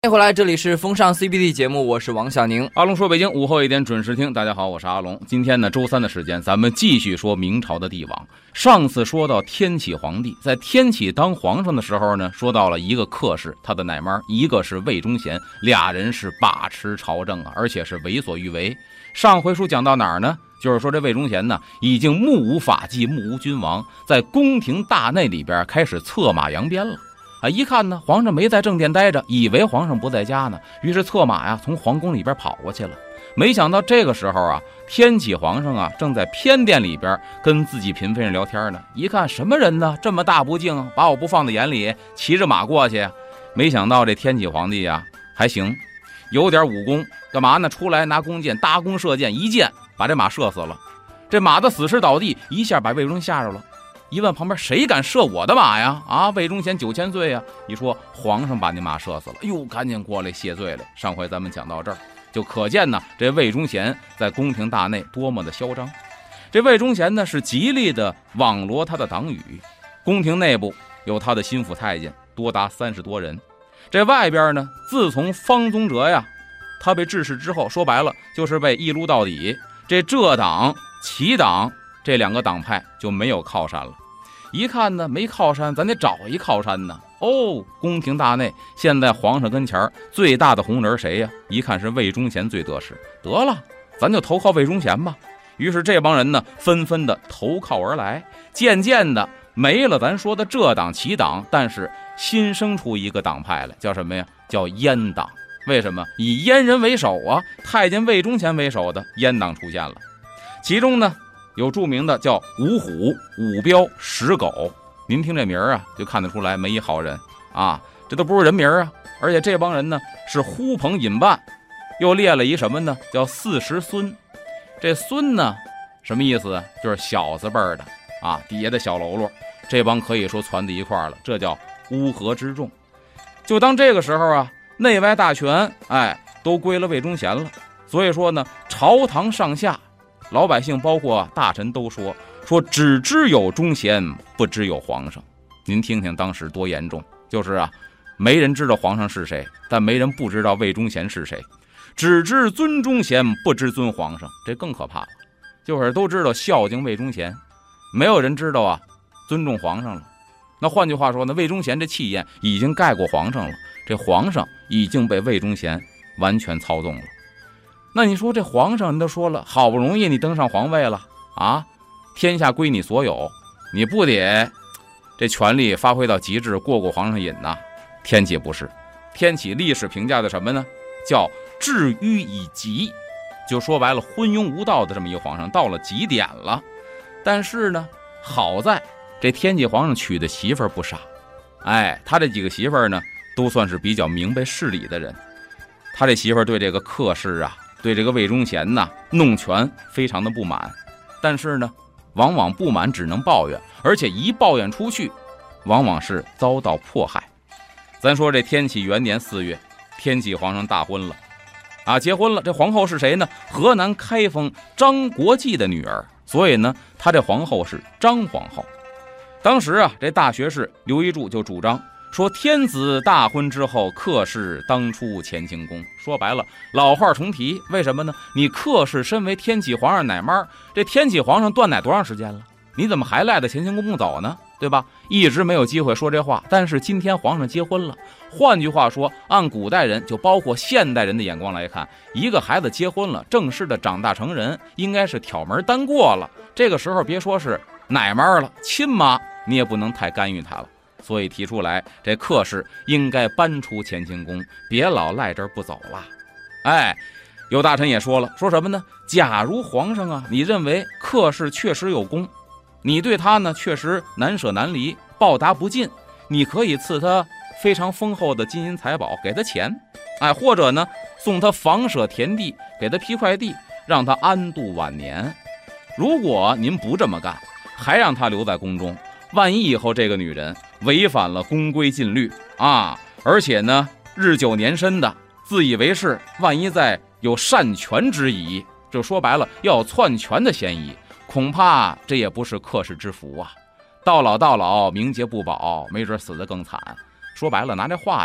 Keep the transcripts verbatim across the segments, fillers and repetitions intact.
欢迎回来，这里是风尚 C B D 节目，我是王小宁。 阿龙说北京，午后一点准时听。大家好，我是阿龙。今天呢，周三的时间，咱们继续说明朝的帝王。上次说到天启皇帝，在天启当皇上的时候呢，说到了一个客氏，他的奶妈，一个是魏忠贤，俩人是把持朝政啊，而且是为所欲为。上回书讲到哪儿呢？就是说这魏忠贤呢，已经目无法纪，目无君王，在宫廷大内里边开始策马扬鞭了。啊！一看呢，皇上没在正殿待着，以为皇上不在家呢，于是策马呀从皇宫里边跑过去了。没想到这个时候啊，天启皇上啊正在偏殿里边跟自己嫔妃人聊天呢。一看什么人呢？这么大不敬，把我不放在眼里，骑着马过去。没想到这天启皇帝啊还行，有点武功，干嘛呢？出来拿弓箭搭弓射箭，一箭把这马射死了。这马的死尸倒地，一下把魏忠吓着了。一问旁边谁敢射我的马呀？啊，魏忠贤九千岁呀！一说皇上把你马射死了，哟，赶紧过来谢罪来。上回咱们讲到这儿，就可见呢，这魏忠贤在宫廷大内多么的嚣张。这魏忠贤呢是极力的网罗他的党羽，宫廷内部有他的心腹太监多达三十多人。这外边呢，自从方宗哲呀，他被致仕之后，说白了就是被一撸到底。这浙党、齐党这两个党派就没有靠山了。一看呢，没靠山，咱得找一靠山呢。哦，宫廷大内现在皇上跟前最大的红人谁呀？一看是魏忠贤最得势，得了，咱就投靠魏忠贤吧。于是这帮人呢，纷纷的投靠而来。渐渐的没了咱说的浙党、齐党，但是新生出一个党派来，叫什么呀？叫阉党。为什么？以阉人为首啊，太监魏忠贤为首的阉党出现了。其中呢，有著名的叫五虎、五彪、十狗，您听这名儿啊，就看得出来没一好人啊，这都不是人名啊。而且这帮人呢是呼朋引伴，又列了一什么呢？叫四十孙。这孙呢，什么意思？就是小子辈儿的啊，底下的小喽啰。这帮可以说攒在一块儿了，这叫乌合之众。就当这个时候啊，内外大权，哎，都归了魏忠贤了。所以说呢，朝堂上下，老百姓包括大臣都说说只知有忠贤，不知有皇上。您听听当时多严重，就是啊，没人知道皇上是谁，但没人不知道魏忠贤是谁。只知尊忠贤，不知尊皇上，这更可怕了。就是都知道孝敬魏忠贤，没有人知道啊尊重皇上了。那换句话说呢，魏忠贤这气焰已经盖过皇上了，这皇上已经被魏忠贤完全操纵了。那你说这皇上，你都说了，好不容易你登上皇位了啊，天下归你所有，你不得这权力发挥到极致，过过皇上瘾呐？天启不是，天启历史评价的什么呢？叫治愚以极，就说白了，昏庸无道的这么一个皇上到了极点了。但是呢，好在这天启皇上娶的媳妇儿不傻，哎，他这几个媳妇儿呢，都算是比较明白事理的人。他这媳妇儿对这个客氏啊，对这个魏忠贤呐，弄权非常的不满，但是呢，往往不满只能抱怨，而且一抱怨出去，往往是遭到迫害。咱说这天启元年四月，天启皇上大婚了，啊，结婚了。这皇后是谁呢？河南开封张国际的女儿，所以呢，她这皇后是张皇后。当时啊，这大学士刘一柱就主张说，天子大婚之后，客氏当出乾清宫。说白了，老话重提，为什么呢？你客氏身为天启皇上奶妈，这天启皇上断奶多长时间了？你怎么还赖在乾清宫不走呢？对吧？一直没有机会说这话，但是今天皇上结婚了。换句话说，按古代人，就包括现代人的眼光来看，一个孩子结婚了，正式的长大成人，应该是挑门单过了。这个时候别说是奶妈了，亲妈你也不能太干预他了。所以提出来，这客氏应该搬出乾清宫，别老赖这儿不走了。哎，有大臣也说了，说什么呢？假如皇上啊，你认为客氏确实有功，你对他呢确实难舍难离，报答不尽，你可以赐他非常丰厚的金银财宝，给他钱，哎，或者呢送他房舍田地，给他批块地，让他安度晚年。如果您不这么干，还让他留在宫中，万一以后这个女人违反了宫规禁律啊，而且呢日久年深的自以为是，万一再有擅权之疑，就说白了要有篡权的嫌疑，恐怕这也不是客氏之福啊。到老到老，名节不保，没准死得更惨。说白了，拿这话呀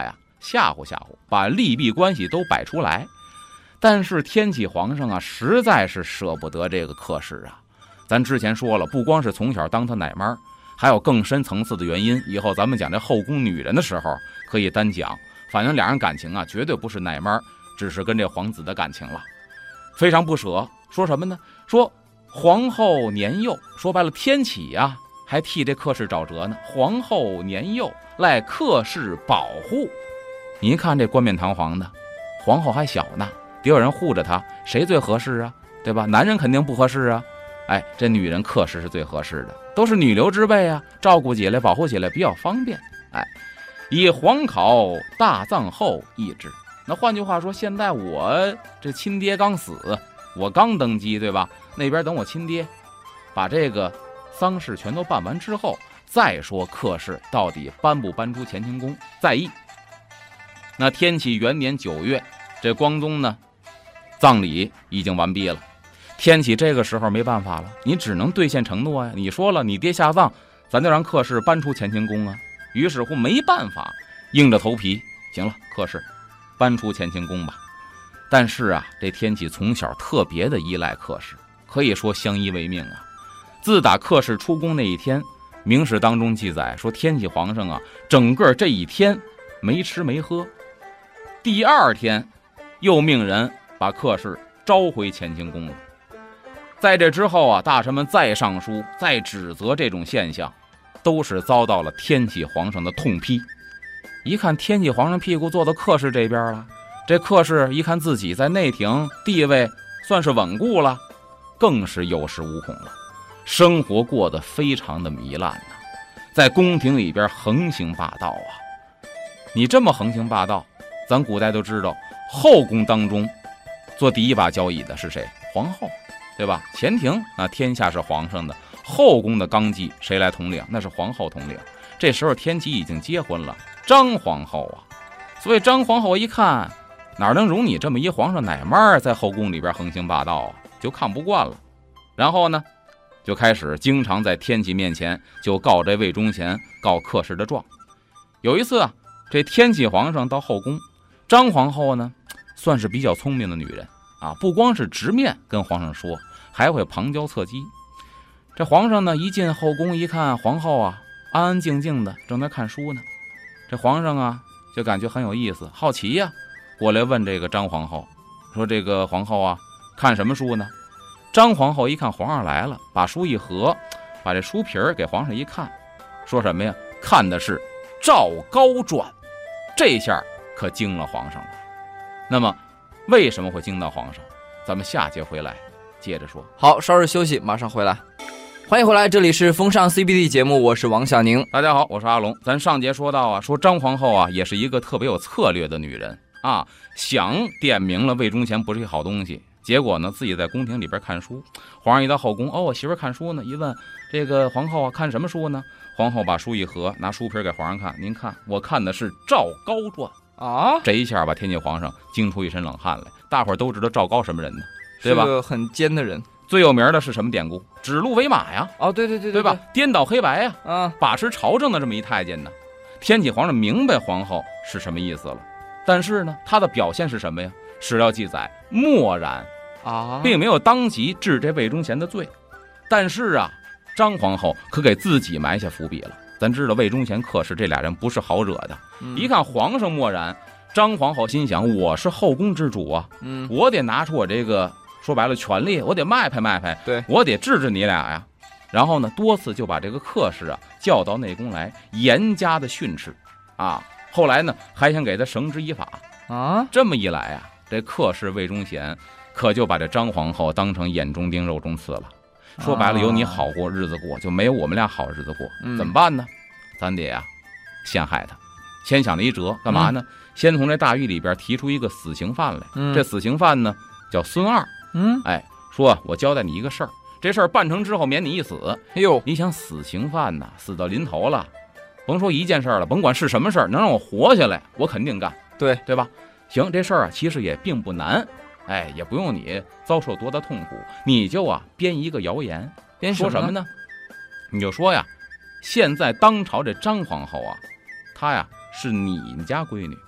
吓唬吓唬，把利弊关系都摆出来。但是天启皇上啊，实在是舍不得这个客氏啊。咱之前说了，不光是从小当他奶妈，还有更深层次的原因。以后咱们讲这后宫女人的时候可以单讲。反正两人感情啊，绝对不是奶妈，只是跟这皇子的感情了，非常不舍。说什么呢？说皇后年幼，说白了，天启啊还替这客氏找辙呢。皇后年幼，赖客氏保护。你一看这冠冕堂皇的，皇后还小呢，得有人护着她，谁最合适啊？对吧？男人肯定不合适啊。哎，这女人客氏是最合适的，都是女流之辈啊，照顾起来、保护起来比较方便。哎。以皇考大葬后易之。那换句话说，现在我这亲爹刚死，我刚登基，对吧？那边等我亲爹把这个丧事全都办完之后，再说客氏到底搬不搬出乾清宫再议。那天启元年九月，这光宗呢葬礼已经完毕了。天启这个时候没办法了，你只能兑现承诺呀。你说了，你爹下葬，咱就让客氏搬出乾清宫啊。于是乎没办法，硬着头皮，行了，客氏搬出乾清宫吧。但是啊，这天启从小特别的依赖客氏，可以说相依为命啊。自打客氏出宫那一天，明史当中记载说，天启皇上啊，整个这一天没吃没喝。第二天，又命人把客氏召回乾清宫了。在这之后啊，大臣们再上书，再指责这种现象，都是遭到了天启皇上的痛批。一看天启皇上屁股坐到客氏这边了，这客氏一看自己在内廷地位算是稳固了，更是有恃无恐了，生活过得非常的糜烂呐、啊，在宫廷里边横行霸道啊。你这么横行霸道，咱古代都知道，后宫当中做第一把交椅的是谁？皇后，对吧？前庭那天下是皇上的，后宫的纲纪谁来统领？那是皇后统领。这时候天启已经结婚了，张皇后啊。所以张皇后一看，哪能容你这么一皇上奶妈在后宫里边横行霸道啊，就看不惯了。然后呢，就开始经常在天启面前就告这魏忠贤告客氏的状。有一次啊，这天启皇上到后宫，张皇后呢算是比较聪明的女人啊，不光是直面跟皇上说，还会旁敲侧击。这皇上呢一进后宫一看皇后啊安安静静的正在看书呢，这皇上啊就感觉很有意思，好奇呀、啊，过来问这个张皇后说，这个皇后啊看什么书呢？张皇后一看皇上来了，把书一合，把这书皮儿给皇上一看，说什么呀？看的是《赵高传》。这下可惊了皇上了。那么为什么会惊到皇上？咱们下节回来接着说。 好，稍事休息，马上回来。欢迎回来，这里是风尚 C B D 节目，我是王小宁。 大家好，我是阿龙。咱上节说到啊，说张皇后啊也是一个特别有策略的女人啊，想点明了魏忠贤不是一好东西，结果呢自己在宫廷里边看书，皇上一到后宫，哦，我媳妇看书呢，一问这个皇后啊看什么书呢？皇后把书一合，拿书皮给皇上看，您看我看的是《赵高传》 啊。 这一下把天启皇上惊出一身冷汗来。大伙儿都知道赵高什么人呢？对吧？ 是个很奸的人。 最有名的是什么典故？指鹿为马呀！ 哦，对对对对, 对吧？颠倒黑白呀！ 啊， 把持朝政的这么一太监呢。天启皇上明白皇后是什么意思了，但是呢，他的表现是什么呀？史料记载漠然啊， 并没有当即治这魏忠贤的罪。但是啊，张皇后可给自己埋下伏笔了。咱知道魏忠贤、客氏这俩人不是好惹的。嗯、一看皇上漠然，张皇后心想：我是后宫之主啊，嗯，我得拿出我这个。说白了，权力我得卖拍卖拍， 对， 我得治治你俩呀。然后呢，多次就把这个客氏啊叫到内宫来，严加的训斥啊。后来呢，还想给他绳之以法啊。这么一来啊，这客氏魏忠贤可就把这张皇后当成眼中钉、肉中刺了。说白了，有你好过日子过，就没有我们俩好日子过。嗯、怎么办呢？咱得啊陷害他。先想了一辙，干嘛呢？嗯、先从这大狱里边提出一个死刑犯来。嗯、这死刑犯呢叫孙二。嗯，哎，说我交代你一个事儿，这事儿办成之后免你一死。哎呦，你想死刑犯呐，死到临头了，甭说一件事了，甭管是什么事儿，能让我活下来，我肯定干。对，对吧？行，这事儿啊，其实也并不难，哎，也不用你遭受多大痛苦，你就啊编一个谣言，编说什么呢？你就说呀，现在当朝这张皇后啊，她呀是你们家闺女，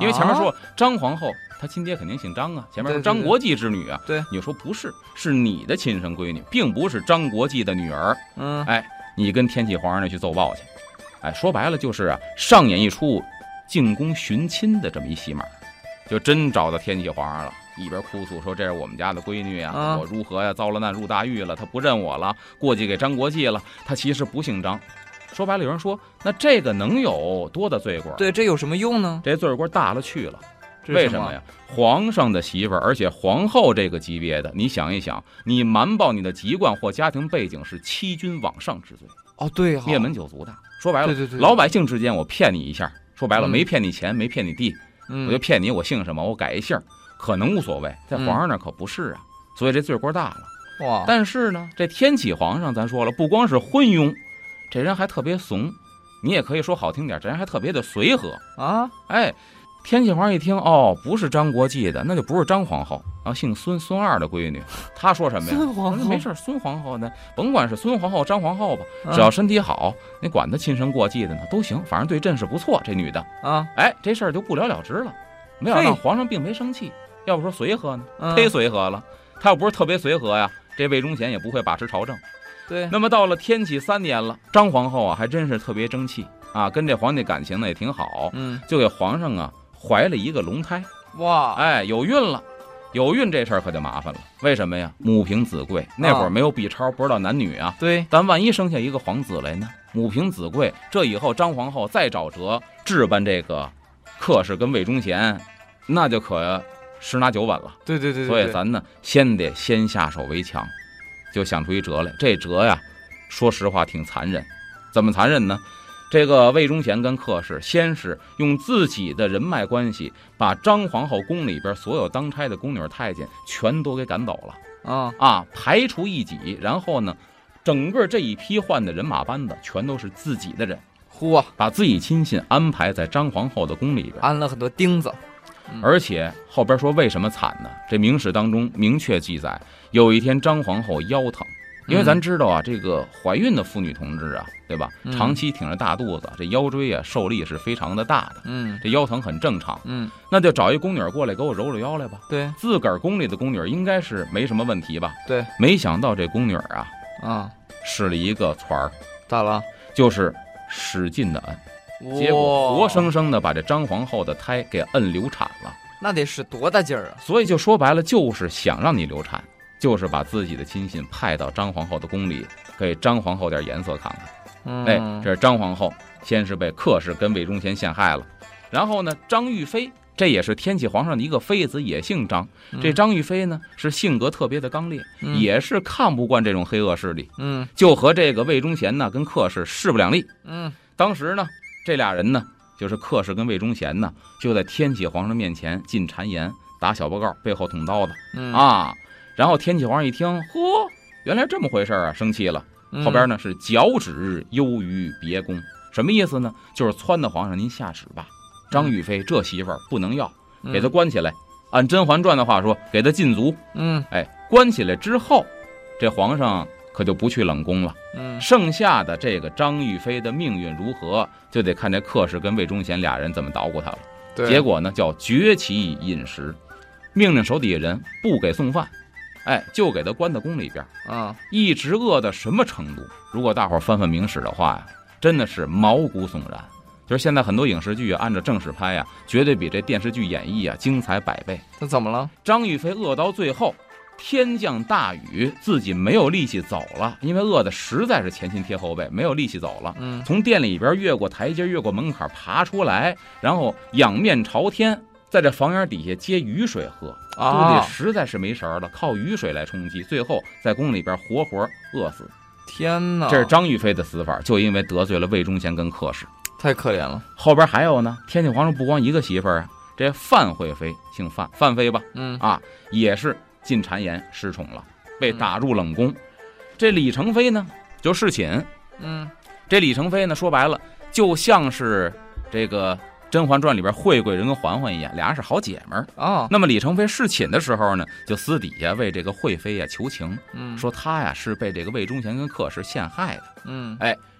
因为前面说张皇后她亲爹肯定姓张啊，前面说张国际之女啊， 对， 你说不是，是你的亲生闺女，并不是张国际的女儿。 嗯， 哎，你跟天启皇上那去奏报去，哎，说白了就是啊，上演一出进宫寻亲的这么一戏码，就真找到天启皇上了。一边哭诉说这是我们家的闺女啊，嗯、我如何呀遭了难入大狱了，她不认我了，过继给张国际了，她其实不姓张。说白了，有人说那这个能有多大罪过？ 对，这有什么用呢？ 这罪过大了去了。为什么呀？皇上的媳妇儿，而且皇后这个级别的，你想一想，你瞒报你的籍贯或家庭背景是欺君罔上之罪。 哦，对、啊， 灭门九族的。说白了， 对对对， 老百姓之间我骗你一下，说白了、嗯、没骗你钱，没骗你地， 嗯、 我就骗你我姓什么，我改一姓。可能无所谓，在皇上那可不是啊，嗯、所以这罪过大了。 哇！ 但是呢，这天启皇上咱说了，不光是昏庸，这人还特别怂，你也可以说好听点，这人还特别的随和啊。 哎，天启皇上一听，哦，不是张国际的，那就不是张皇后啊，姓孙，孙二的闺女。他说什么呀？ 孙皇后没事，孙皇后呢，甭管是孙皇后、张皇后吧，只要身体好，你管她亲生过继的呢都行，反正对朕是不错。这女的啊， 哎，这事儿就不了了之了。没想到皇上并没生气。要不说随和呢，忒随和了。他要不是特别随和呀，这魏忠贤也不会把持朝政。 对。 那么到了天启三年了，张皇后啊还真是特别争气啊，跟这皇帝感情呢也挺好， 嗯， 就给皇上啊怀了一个龙胎。 哇， 哎，有孕了，有孕这事儿可就麻烦了。为什么呀？母凭子贵，那会儿没有 B 超，不知道男女啊。 对。 但万一生下一个皇子来呢？母凭子贵，这以后张皇后再找辙置办这个客氏跟魏忠贤，那就可。十拿九稳了， 对对 对, 对, 对， 所以咱呢先得先下手为强，就想出一辙来。这辙呀，说实话挺残忍。怎么残忍呢？这个魏忠贤跟客氏先是用自己的人脉关系，把张皇后宫里边所有当差的宫女太监全都给赶走了啊啊，排除异己。然后呢，整个这一批换的人马班子全都是自己的人， 嚯， 把自己亲信安排在张皇后的宫里边， 安了很多钉子。 而且后边说为什么惨呢？这明史当中明确记载，有一天张皇后腰疼，因为咱知道啊，这个怀孕的妇女同志啊，对吧？长期挺着大肚子，这腰椎啊受力是非常的大的， 嗯， 这腰疼很正常， 嗯， 那就找一宫女过来给我揉揉腰来吧。 对， 自个儿宫里的宫女应该是没什么问题吧？ 对， 没想到这宫女啊， 啊， 使了一个团儿， 咋了？ 就是使劲的摁，结果活生生的把这张皇后的胎给摁流产了。 那得使多大劲儿啊！ 所以就说白了，就是想让你流产，就是把自己的亲信派到张皇后的宫里，给张皇后点颜色看看。 嗯， 哎，这是张皇后先是被客氏跟魏忠贤陷害了，然后呢，张玉妃这也是天启皇上的一个妃子，也姓张。这张玉妃呢是性格特别的刚烈， 嗯、 也是看不惯这种黑恶势力， 嗯， 就和这个魏忠贤呢跟客氏势不两立。 嗯， 当时呢，这俩人呢。就是客氏跟魏忠贤呢，就在天启皇上面前进谗言、打小报告，背后捅刀子、 嗯、 啊。然后天启皇上一听，呵，原来这么回事啊，生气了。后边呢是脚趾优于别宫，什么意思呢？就是撺掇皇上您下旨吧，张玉妃这媳妇儿不能要，给她关起来。按《甄嬛传》的话说，给她禁足。 嗯， 哎，关起来之后，这皇上可就不去冷宫了。 嗯， 剩下的这个张玉妃的命运如何，就得看这客氏跟魏忠贤俩人怎么捣鼓他了。 对， 结果呢叫绝其饮食，命令手底下人不给送饭，哎，就给他关到宫里边啊， 一直饿到什么程度？如果大伙翻翻明史的话呀，真的是毛骨悚然。就是现在很多影视剧啊，按照正史拍呀，绝对比这电视剧演绎啊精彩百倍。 那怎么了？ 张玉妃饿到最后。天降大雨，自己没有力气走了，因为饿得实在是前心贴后背，没有力气走了。 嗯， 从店里边越过台阶，越过门槛爬出来，然后仰面朝天，在这房檐底下接雨水喝。 啊， 肚里实在是没神了，靠雨水来充饥，最后在宫里边活活饿死。 天哪！ 这是张玉妃的死法，就因为得罪了魏忠贤跟客氏， 太可怜了。 后边还有呢，天启皇上不光一个媳妇儿啊，这范惠妃姓范，范妃吧， 嗯啊，也是。进谗言失宠了，被打入冷宫。嗯、这李成妃呢，就侍寝。 嗯， 这李成妃呢，说白了，就像是这个《甄嬛传》里边惠贵人跟嬛嬛一样，俩人是好姐们儿啊。 那么李成妃侍寝的时候呢，就私底下为这个惠妃呀求情， 嗯， 说她呀是被这个魏忠贤跟客氏陷害的。 嗯， 哎，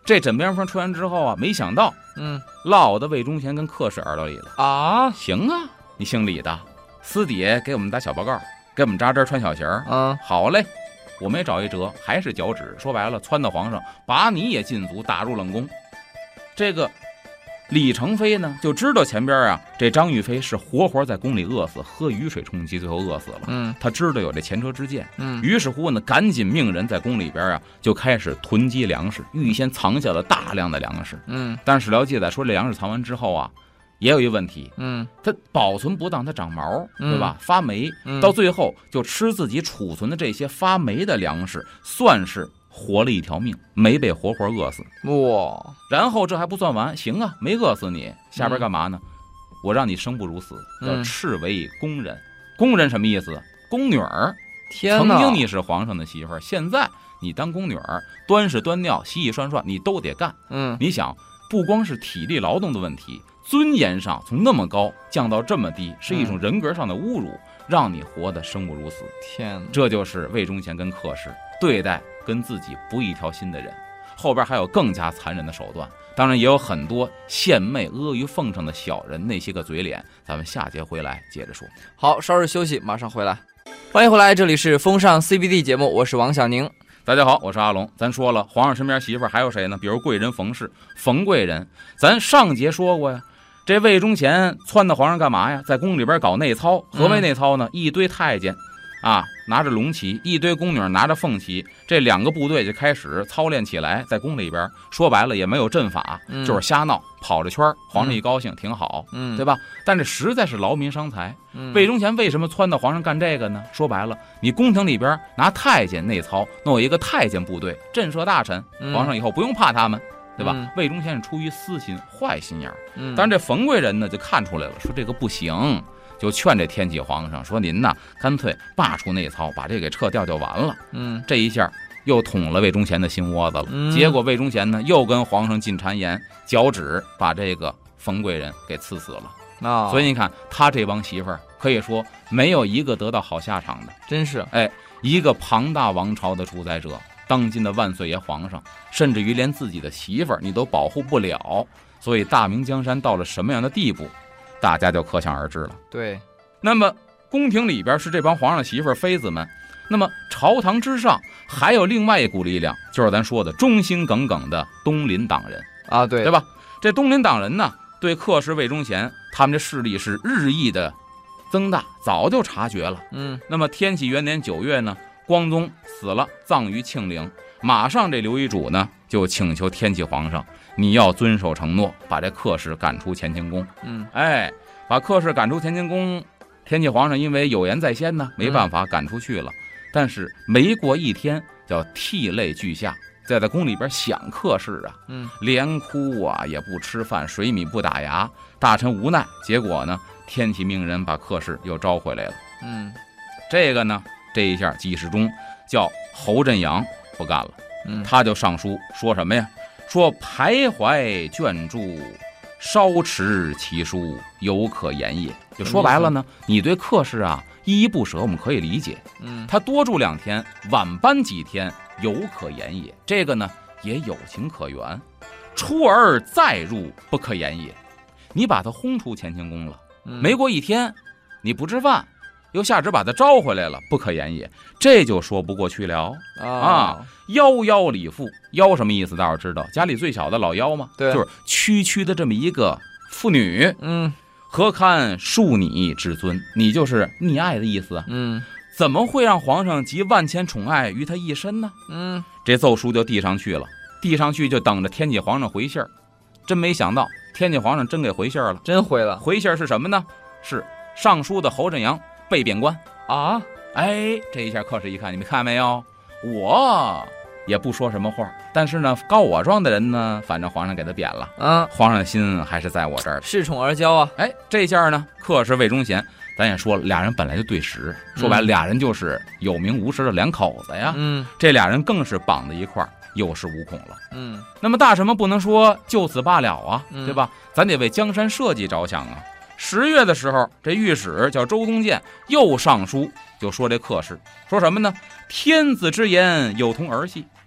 这枕边风吹完之后啊，没想到， 嗯， 落到魏忠贤跟客氏耳朵里了啊。 行啊，你姓李的，私底下给我们打小报告，给我们扎针穿小鞋儿。 嗯， 好嘞，我没找一辙，还是脚趾。说白了，撺到皇上，把你也禁足，打入冷宫。这个李成飞呢，就知道前边啊，这张玉飞是活活在宫里饿死，喝雨水充饥，最后饿死了。 嗯， 他知道有这前车之鉴。 嗯， 于是乎呢，赶紧命人在宫里边啊，就开始囤积粮食，预先藏下了大量的粮食。 嗯， 但是史料记载说，这粮食藏完之后啊，也有一个问题， 嗯， 它保存不当，它长毛， 嗯、 对吧？发霉， 嗯、 到最后就吃自己储存的这些发霉的粮食，算是活了一条命，没被活活饿死。 哇！ 然后这还不算完，行啊，没饿死你，下边干嘛呢？嗯、我让你生不如死，叫斥为宫人。嗯、宫人什么意思？宫女儿。 天哪！曾经你是皇上的媳妇儿，现在你当宫女儿，端屎端尿、洗洗涮涮，你都得干。 嗯， 你想，不光是体力劳动的问题，尊严上从那么高降到这么低，是一种人格上的侮辱，嗯、让你活得生不如死。 天哪！ 这就是魏忠贤跟客氏对待跟自己不一条心的人，后边还有更加残忍的手段，当然也有很多献媚阿谀奉承的小人，那些个嘴脸，咱们下节回来接着说。 好，稍事休息，马上回来。欢迎回来，这里是风尚 C B D 节目，我是王小宁。 大家好，我是阿龙。咱说了，皇上身边媳妇还有谁呢？比如贵人冯氏，冯贵人，咱上节说过呀。这魏忠贤撺掇皇上干嘛呀？在宫里边搞内操。何为内操呢？嗯、一堆太监啊，拿着龙旗，一堆宫女拿着凤旗，这两个部队就开始操练起来，在宫里边说白了也没有阵法，嗯、就是瞎闹，跑着圈，皇上一高兴、嗯、挺好，嗯，对吧？但这实在是劳民伤财。嗯、魏忠贤为什么撺掇皇上干这个呢？说白了，你宫廷里边拿太监内操，弄一个太监部队震慑大臣，皇上以后不用怕他们。对吧？嗯、魏忠贤是出于私心、坏心眼儿。嗯，但是这冯贵人呢，就看出来了，说这个不行，就劝这天启皇上说：“您呐，干脆罢黜内操，把这给撤掉就完了。”嗯，这一下又捅了魏忠贤的心窝子了。嗯、结果魏忠贤呢，又跟皇上进谗言，脚趾把这个冯贵人给刺死了。哦、所以你看，他这帮媳妇儿可以说没有一个得到好下场的， 真是。 哎，一个庞大王朝的主宰者。当今的万岁爷皇上，甚至于连自己的媳妇儿你都保护不了，所以大明江山到了什么样的地步，大家就可想而知了。 对， 那么宫廷里边是这帮皇上媳妇儿妃子们，那么朝堂之上还有另外一股力量，就是咱说的忠心耿耿的东林党人啊，对对吧？这东林党人呢，对客氏魏忠贤他们这势力是日益的增大，早就察觉了。嗯，那么天启元年九月呢，光宗死了，葬于庆陵。马上这刘遗嘱呢，就请求天启皇上，你要遵守承诺，把这客氏赶出乾清宫。嗯，哎，把客氏赶出乾清宫，天启皇上因为有言在先呢，没办法赶出去了。嗯、但是没过一天，叫涕泪俱下，在在宫里边想客氏啊，嗯，连哭啊，也不吃饭，水米不打牙。大臣无奈，结果呢，天启命人把客氏又招回来了。嗯，这个呢。这一下纪世忠叫侯振阳不干了，嗯，他就上书说什么呀？说徘徊卷注，稍持其书，犹可言也。就说白了呢，你对客氏啊依依不舍，我们可以理解，嗯，他多住两天，晚搬几天，犹可言也。这个呢也有情可原。出而再入，不可言也。你把他轰出乾清宫了，嗯、没过一天，你不吃饭。又下旨把他招回来了，不可言也，这就说不过去了啊！啊夭夭李妇，夭什么意思？大伙知道，家里最小的老幺吗？对，就是区区的这么一个妇女。嗯，何堪恕你之尊？你就是溺爱的意思。嗯，怎么会让皇上集万千宠爱于他一身呢？嗯，这奏书就递上去了，递上去就等着天启皇上回信儿。真没想到，天启皇上真给回信了， 真回了。 回信是什么呢？是上书的侯振阳。被贬官啊！ 哎，这一下客氏一看，你们看没有？我也不说什么话，但是呢，告我状的人呢，反正皇上给他贬了。嗯，皇上的心还是在我这儿， 恃宠而骄啊！ 哎，这下呢，客氏魏忠贤，咱也说了，俩人本来就对食，说白了，俩人就是有名无实的两口子呀。嗯，这俩人更是绑在一块儿，有恃无恐了。嗯，那么大臣们不能说就此罢了啊，嗯、对吧？咱得为江山社稷着想啊。十月的时候，这御史叫周东建又上书，就说这客氏说什么呢？天子之言有同儿戏，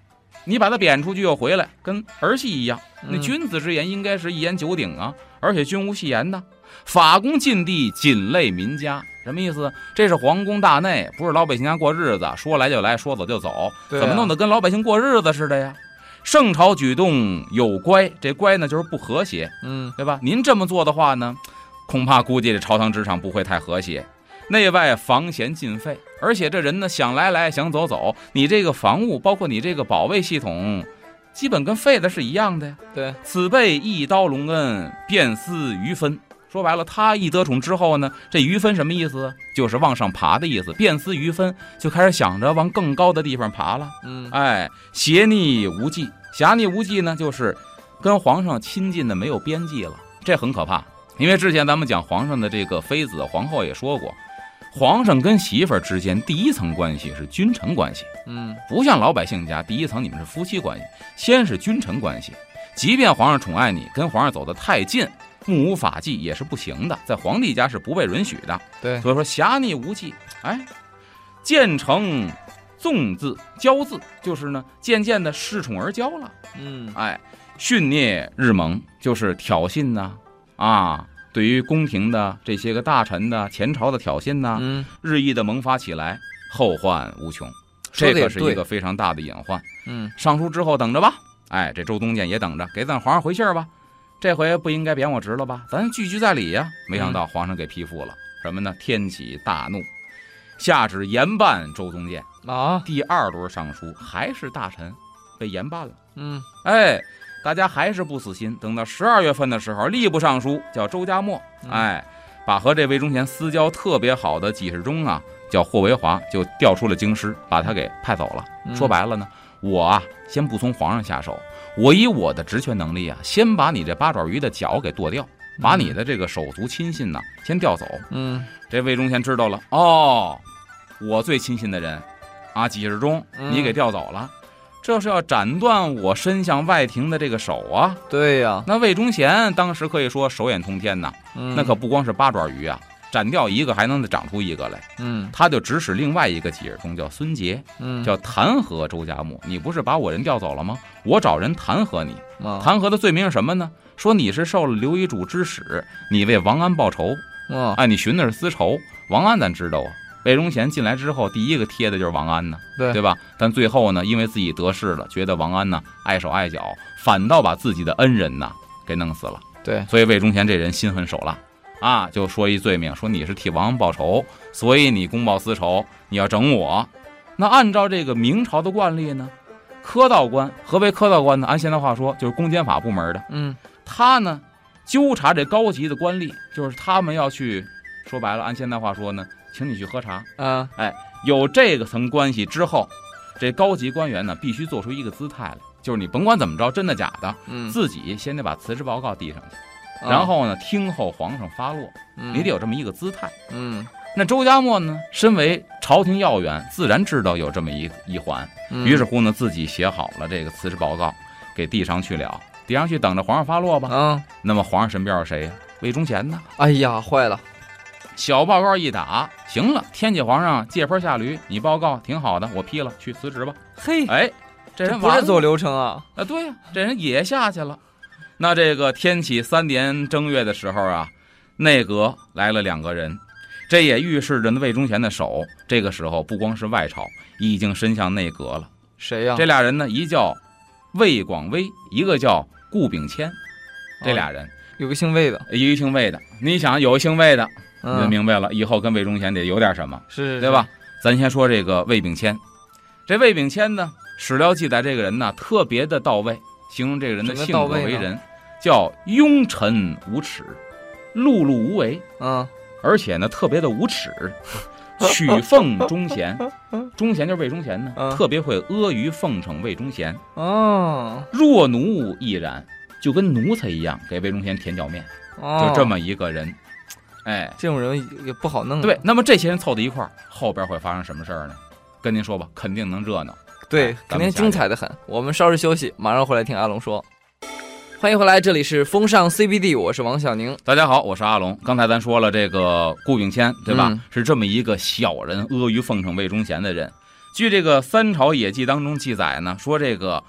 你把他贬出去又回来，跟儿戏一样。那嗯君子之言应该是一言九鼎啊，而且君无戏言的。法公尽地，仅累民家，什么意思？这是皇宫大内，不是老百姓家过日子，说来就来，说走就走， 对啊怎么弄得跟老百姓过日子似的呀？圣朝举动有乖，这乖呢就是不和谐， 嗯对吧？您这么做的话呢，恐怕估计这朝堂之上不会太和谐，内外防闲尽废，而且这人呢想来来想走走，你这个防务包括你这个保卫系统，基本跟废的是一样的呀。 对， 此辈一刀隆恩，便思余分。说白了，他一得宠之后呢，这余分什么意思？就是往上爬的意思。便思余分，就开始想着往更高的地方爬了。 嗯哎，邪逆无忌，侠逆无忌呢，就是跟皇上亲近的没有边际了，这很可怕。因为之前咱们讲皇上的这个妃子皇后也说过，皇上跟媳妇儿之间第一层关系是君臣关系， 嗯不像老百姓家第一层你们是夫妻关系，先是君臣关系。即便皇上宠爱你，跟皇上走得太近，目无法纪也是不行的，在皇帝家是不被允许的。 对， 所以说侠逆无忌，哎，渐成纵字骄字，就是呢渐渐的恃宠而骄了。 嗯哎，训孽日蒙，就是挑衅呐、啊，啊，对于宫廷的这些个大臣的前朝的挑衅呐、 嗯， 日益的萌发起来，后患无穷。 说得也对这个是一个非常大的隐患。 嗯上书之后等着吧，哎，这周宗建也等着，给咱皇上回信儿吧。这回不应该贬我职了吧？咱句句在理呀。没想到皇上给批复了，什么呢？天启大怒，下旨严办周宗建。 啊， 第二轮上书还是大臣被严办了。 嗯哎，大家还是不死心。等到十二月份的时候，吏部尚书叫周家默，哎，把和这魏忠贤私交特别好的给事中啊，叫霍维华，就调出了京师，把他给派走了。 嗯说白了呢，我啊，先不从皇上下手，我以我的职权能力啊，先把你这八爪鱼的脚给剁掉，把你的这个手足亲信呢，先调走。 嗯这魏忠贤知道了，哦，我最亲信的人啊，几日中你给调走了，这是要斩断我伸向外廷的这个手啊。 对呀， 那魏忠贤当时可以说手眼通天呐， 嗯那可不光是八爪鱼啊，斩掉一个还能长出一个来。 嗯他就指使另外一个几日中叫孙杰， 嗯叫弹劾周家默，你不是把我人调走了吗？我找人弹劾你， 啊弹劾的罪名是什么呢？说你是受了刘遗嘱之使，你为王安报仇。 啊哎，你寻的是私仇，王安咱知道啊。魏忠贤进来之后，第一个贴的就是王安呢， 对对吧？但最后呢，因为自己得势了，觉得王安呢碍手碍脚，反倒把自己的恩人呢给弄死了。 对， 所以魏忠贤这人心狠手辣啊，就说一罪名，说你是替王安报仇，所以你公报私仇，你要整我。那按照这个明朝的惯例呢，科道官，何为科道官呢？按现在话说，就是公检法部门的， 嗯他呢纠察这高级的官吏，就是他们要去，说白了，按现在话说呢，请你去喝茶。 啊哎，有这个层关系之后，这高级官员呢必须做出一个姿态来，就是你甭管怎么着，真的假的， 嗯， 自己先得把辞职报告递上去， 啊然后呢听候皇上发落， 嗯你得有这么一个姿态。 嗯那周家默呢，身为朝廷要员，自然知道有这么一一环， 嗯于是乎呢，自己写好了这个辞职报告，给递上去了，递上去等着皇上发落吧。 啊， 那么皇上身边有谁呀？魏忠贤呢？ 哎呀，坏了， 小报告一打，行了，天启皇上借坡下驴，你报告挺好的，我批了，去辞职吧。 嘿， 哎，这人不是走流程啊， 啊，对呀、这人也下去了。那这个天启三年正月的时候啊，内阁来了两个人，这也预示着魏忠贤的手，这个时候不光是外朝，已经伸向内阁了。 谁呀？ 这俩人呢，一叫魏广微，一个叫顾秉谦，这俩人、 有个姓魏的， 一个姓魏的。你想有姓魏的，你就嗯， 明白了，以后跟魏忠贤得有点什么， 是， 对吧？？咱先说这个魏秉谦，这魏秉谦呢，史料记载这个人呢特别的到位，形容这个人的性格为人，叫庸臣无耻，碌碌无为， 嗯而且呢特别的无耻，取奉忠贤，忠贤就是魏忠贤呢， 嗯特别会阿谀奉承魏忠贤， 哦若奴亦然，就跟奴才一样给魏忠贤舔脚面， 哦， 就这么一个人。哎， 这种人也不好弄啊。 对，那么这些人凑在一块儿，后边会发生什么事儿呢？跟您说吧，肯定能热闹。 对， 哎肯定精彩的很。我们稍事休息，马上回来听阿龙说。欢迎回来，这里是风尚 C B D， 我是王小宁。 大家好，我是阿龙。刚才咱说了这个顾秉谦，对吧？ 嗯是这么一个小人，阿谀奉承魏忠贤的人。据这个《三朝野记》当中记载呢，说这个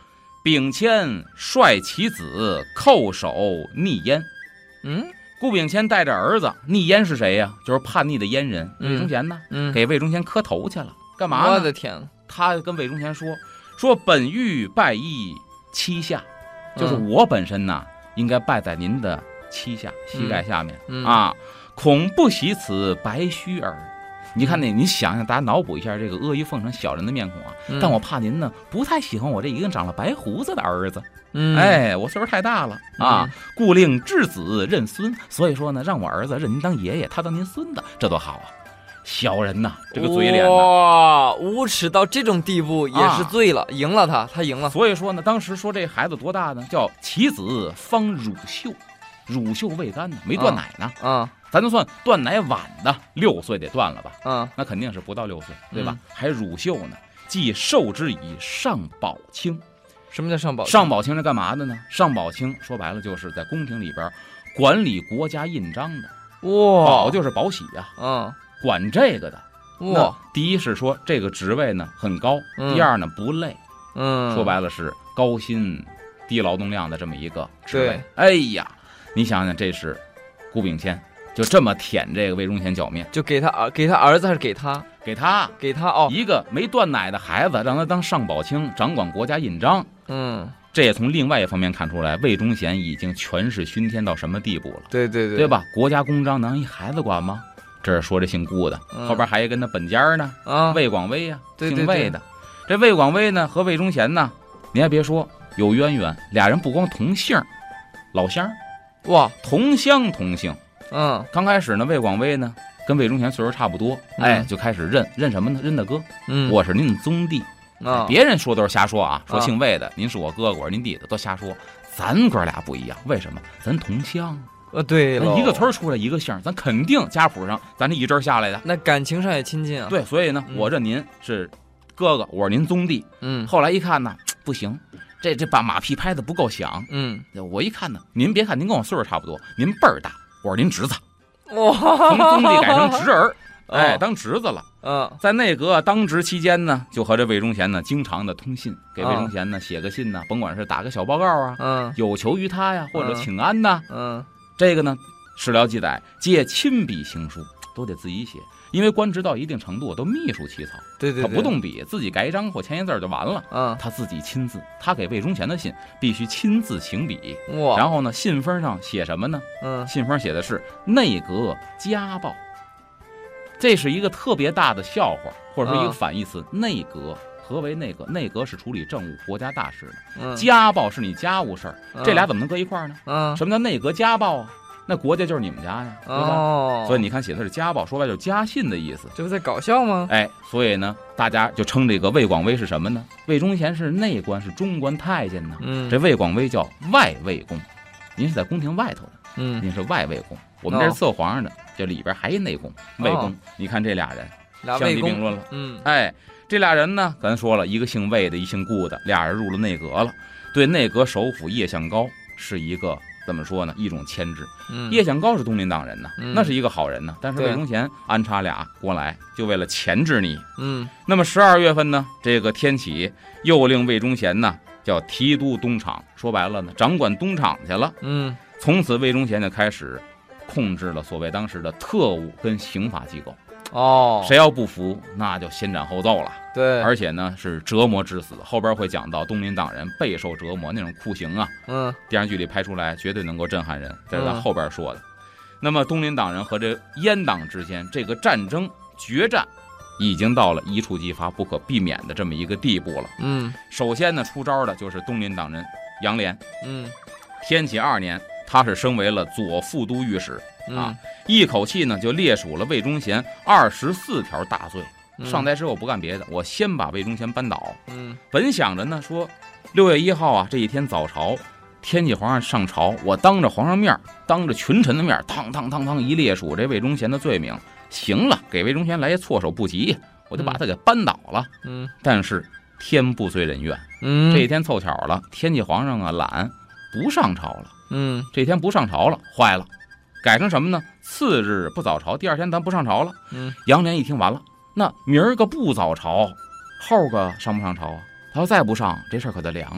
秉谦率其子叩首逆燕。 嗯， 顾秉谦带着儿子，逆燕是谁呀？就是叛逆的燕人魏忠贤呢， 嗯， 给魏忠贤磕头去了，干嘛呢？ 我的天！ 他跟魏忠贤说说本欲拜谒膝下，就是我本身呐，应该拜在您的膝下，膝盖下面、 嗯、 啊，恐不喜此白须耳。你看那，你想想，大家脑补一下这个阿谀奉承小人的面孔啊。嗯、但我怕您呢不太喜欢我这一个长了白胡子的儿子。 嗯， 哎，我岁数太大了啊，嗯、故令质子认孙。所以说呢，让我儿子认您当爷爷，他当您孙子，这多好啊！小人呐，这个嘴脸呐， 哇，无耻到这种地步也是罪了，啊、赢了他，他赢了。 所以说呢，当时说这孩子多大呢？叫其子方乳臭，乳臭未干呢，没断奶呢。 啊。啊咱就算断奶晚的，六岁得断了吧？ 嗯， 那肯定是不到六岁，对吧？ 嗯、 还乳臭呢，即授之以上宝卿。 什么叫上宝卿？ 上宝卿是干嘛的呢？上宝卿说白了就是在宫廷里边管理国家印章的。 哇， 宝就是宝玺呀， 嗯， 管这个的。 哇， 第一是说这个职位呢很高， 嗯、 第二呢不累， 嗯， 说白了是高薪低劳动量的这么一个职位。 哎呀，你想想，这是顾秉谦。就这么舔这个魏忠贤脚面， 就给他儿给他儿子还是给他给他给他哦， 一个没断奶的孩子，让他当上宝卿，掌管国家印章。 嗯， 这也从另外一方面看出来，魏忠贤已经权势熏天到什么地步了。 对对对， 对吧？国家公章能一孩子管吗？这是说这姓顾的， 嗯、 后边还有一跟他本家呢， 啊， 魏广微呀、啊， 对对对姓魏的。这魏广微呢和魏忠贤呢，你还别说有渊源，俩人不光同姓，老乡， 哇， 同乡同姓。 嗯， 刚开始呢，魏广微呢跟魏忠贤岁数差不多， 嗯、 哎，就开始认认什么呢？认大哥， 嗯， 我是您的宗弟。 啊， 别人说都是瞎说啊，说姓魏的，您是我哥哥，我是您弟弟，都瞎说。咱哥俩不一样，为什么？咱同乡。 呃，对了， 一个村出来一个姓，咱肯定家谱上咱这一支下来的， 那感情上也亲近啊。 对，所以呢， 嗯、 我认您是哥哥，我是您宗弟。 嗯， 后来一看呢，不行。这这把马屁拍的不够响， 嗯， 我一看呢，您别看您跟我岁数差不多，您辈儿大，我是您侄子， 哇， 从宗弟改成侄儿，哎， 哦、 当侄子了。 嗯， 在内阁当职期间呢，就和这魏忠贤呢经常的通信，给魏忠贤呢写个信呢，甭管是打个小报告啊， 嗯， 有求于他呀，或者请安呐， 嗯， 这个呢史料记载，皆亲笔行书，都得自己写。因为官职到一定程度都秘书起草， 对对对， 他不动笔，自己盖一张或签一字就完了。 嗯， 他自己亲自，他给魏忠贤的信必须亲自请笔。 哇， 然后呢，信封上写什么呢？ 嗯， 信封写的是内阁家报，这是一个特别大的笑话，或者说一个反义词。嗯、内阁何为内阁？内阁是处理政务、国家大事的， 嗯、 家报是你家务事儿， 嗯、 这俩怎么能搁一块儿呢？ 嗯， 什么叫内阁家报啊？那国家就是你们家呀，对吧？ 哦， 所以你看写的是家报，说白就是家信的意思。 这不在搞笑吗？ 哎，所以呢，大家就称这个魏广微是什么呢？魏忠贤是内官，是中官太监呢。 嗯， 这魏广微叫外魏公，您是在宫廷外头的， 嗯， 您是外魏公。我们这是伺候皇上的，这里边还一内公、魏公。你看这俩人相提并论了。 嗯， 哎，这俩人呢，咱说了一个姓魏的，一姓顾的，俩人入了内阁了。对内阁首辅叶向高是一个。怎么说呢？一种牵制。 嗯， 叶向高是东林党人呢， 嗯、 那是一个好人呢。但是魏忠贤安插俩过来，就为了钳制你。 嗯， 那么十二月份呢，这个天启又令魏忠贤呢叫提督东厂，说白了呢，掌管东厂去了。 嗯， 从此魏忠贤就开始控制了所谓当时的特务跟刑法机构。 哦， 谁要不服，那就先斩后奏了。 对， 而且呢是折磨致死，后边会讲到东林党人备受折磨那种酷刑啊。 嗯， 电视剧里拍出来绝对能够震撼人，这是咱后边说的。嗯、那么东林党人和这阉党之间这个战争决战，已经到了一触即发、不可避免的这么一个地步了。 嗯， 首先呢出招的就是东林党人杨涟。 嗯， 天启二年，他是升为了左副都御史。啊， 嗯、 一口气呢就列数了魏忠贤二十四条大罪。上台之后不干别的，我先把魏忠贤扳倒。 嗯， 本想着呢说，六月一号啊这一天早朝，天启皇上上朝，我当着皇上面，当着群臣的面，汤汤汤汤一列数这魏忠贤的罪名，行了，给魏忠贤来一措手不及，我就把他给扳倒了。 嗯， 但是天不遂人愿。 嗯， 这一天凑巧了，天启皇上啊懒，不上朝了。 嗯， 这天不上朝了，坏了。改成什么呢？次日不早朝，第二天咱不上朝了。 嗯， 杨涟一听完了，那明儿个不早朝，后个上不上朝啊？他要再不上，这事儿可就凉了。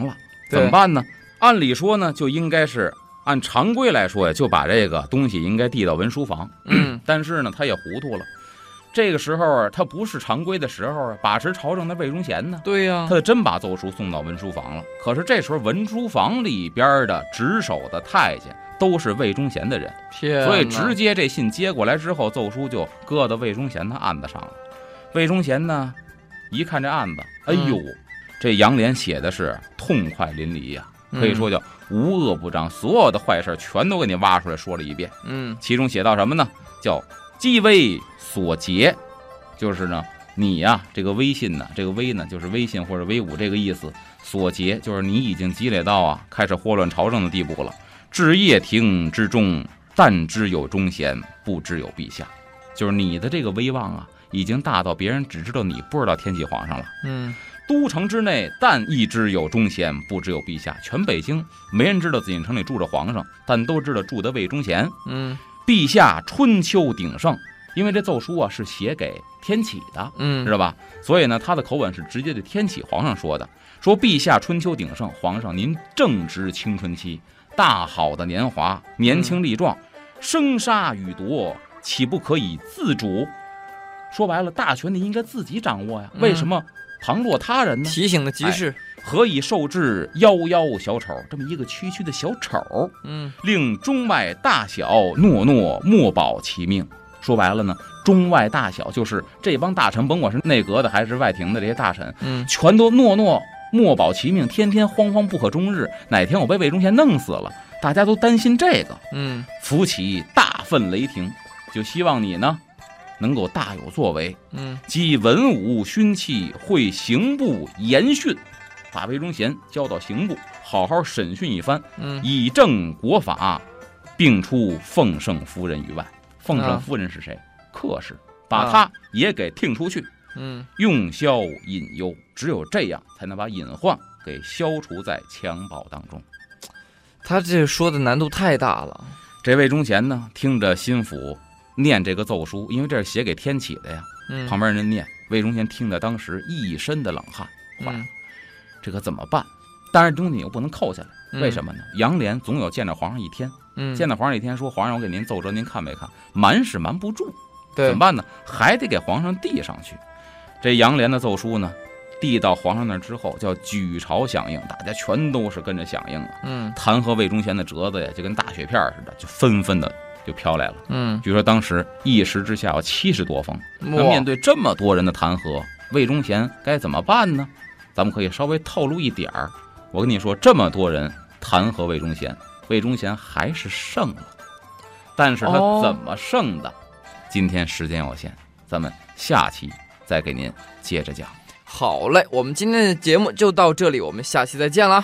怎么办呢？按理说呢，就应该是按常规来说呀，就把这个东西应该递到文书房。 嗯， 但是呢，他也糊涂了。这个时候啊，他不是常规的时候啊，把持朝政的魏忠贤呢， 对呀、啊， 他就真把奏书送到文书房了。可是这时候文书房里边的值守的太监都是魏忠贤的人，所以直接这信接过来之后，奏书就搁到魏忠贤的案子上了。魏忠贤呢，一看这案子，哎呦，嗯、这杨涟写的是痛快淋漓呀、啊，可以说叫无恶不彰，所有的坏事全都给你挖出来说了一遍。 嗯， 其中写到什么呢？叫积微所结，就是呢，你呀、啊，这个微信呢，这个微呢，就是微信或者威武这个意思。所结就是你已经积累到啊，开始祸乱朝政的地步了。至掖庭之中，但知有忠贤，不知有陛下。就是你的这个威望啊，已经大到别人只知道你，不知道天启皇上了。 嗯， 都城之内，但一知有忠贤，不知有陛下。全北京没人知道紫禁城里住着皇上，但都知道住的魏忠贤。 嗯。 陛下春秋鼎盛，因为这奏书啊是写给天启的， 嗯， 知道吧？所以呢，他的口吻是直接对天启皇上说的，说陛下春秋鼎盛，皇上您正值青春期，大好的年华，年轻力壮，生杀予夺，岂不可以自主？说白了，大权你应该自己掌握呀，为什么旁落他人呢？ 提醒的及时。 哎何以受制夭夭小丑？这么一个区区的小丑， 嗯， 令中外大小诺诺莫保其命。说白了呢，中外大小就是这帮大臣，甭管是内阁的还是外廷的这些大臣， 嗯， 全都诺诺莫保其命，天天惶惶不可终日。哪天我被魏忠贤弄死了，大家都担心这个， 嗯， 扶起大愤雷霆，就希望你呢能够大有作为， 嗯， 即文武勋器，会刑部严训。把魏忠贤交到刑部，好好审讯一番， 嗯， 以正国法，并出奉圣夫人于外。奉圣夫人是谁？客氏，把他也给听出去， 嗯， 用消隐忧，只有这样才能把隐患给消除在襁褓当中。 他这说的难度太大了。 这魏忠贤呢，听着心腹念这个奏书，因为这是写给天启的呀， 嗯， 旁边人念，魏忠贤听着当时一身的冷汗，坏了。 嗯， 这可怎么办？当然东西又不能扣下来， 嗯、 为什么呢？杨涟总有见着皇上一天， 嗯， 见到皇上一天说皇上我给您奏折您看没看？瞒是瞒不住， 对， 怎么办呢？还得给皇上递上去。这杨涟的奏书呢，递到皇上那之后叫举朝响应，大家全都是跟着响应啊。 嗯， 弹劾魏忠贤的折子呀，就跟大雪片似的，就纷纷的就飘来了。 嗯， 据说当时一时之下有七十多封。那面对这么多人的弹劾，魏忠贤该怎么办呢？咱们可以稍微透露一点儿，我跟你说，这么多人弹劾魏忠贤，魏忠贤还是胜了，但是他怎么胜的？哦、今天时间有限，咱们下期再给您接着讲。 好嘞，我们今天的节目就到这里，我们下期再见啦。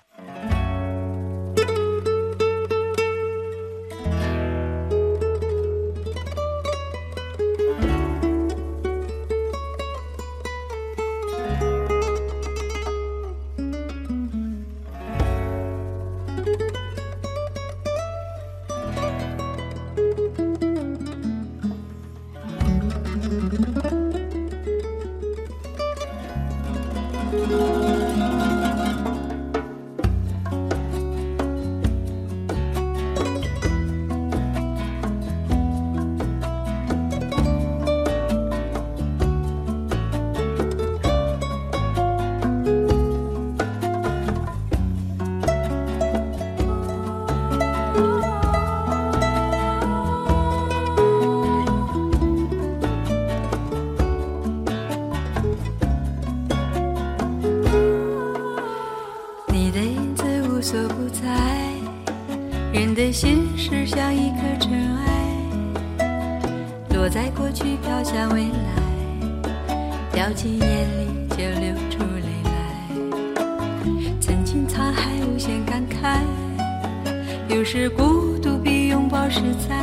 人的心事像一颗尘埃，落在过去飘向未来，掉进眼里就流出泪来。曾经沧海无限感慨，有时孤独比拥抱实在。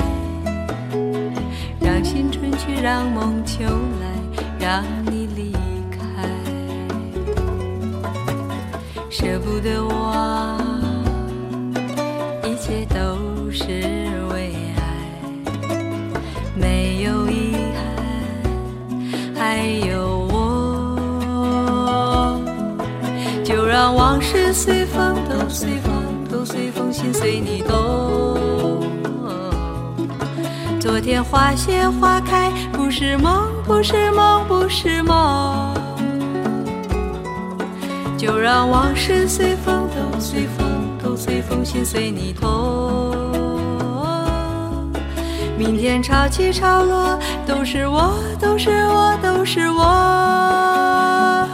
让新春去，让梦秋来，让你离开。舍不得忘，一切都是为爱，没有遗憾，还有我，就让让往事随风，都随风，都随风，心随你动。昨天花谢花开，不是梦，不是梦，不是梦。就让往事随风，都随风，都随风，心随你动。明天潮起潮落，都是我，都是我，都是我。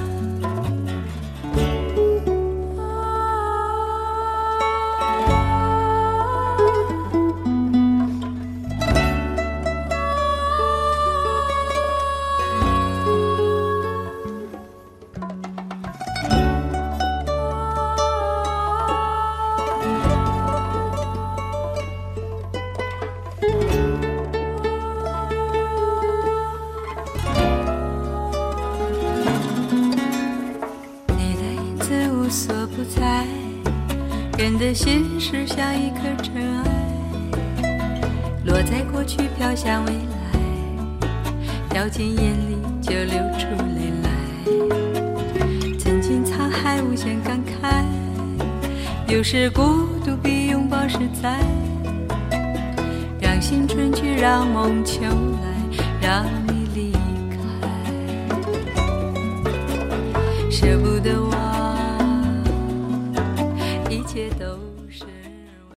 人的心事像一颗尘埃，落在过去飘向未来，掉进眼里就流出泪来。曾经沧海无限感慨，有时孤独比拥抱实在。让青春去，让梦秋来，让你离开。舍不得我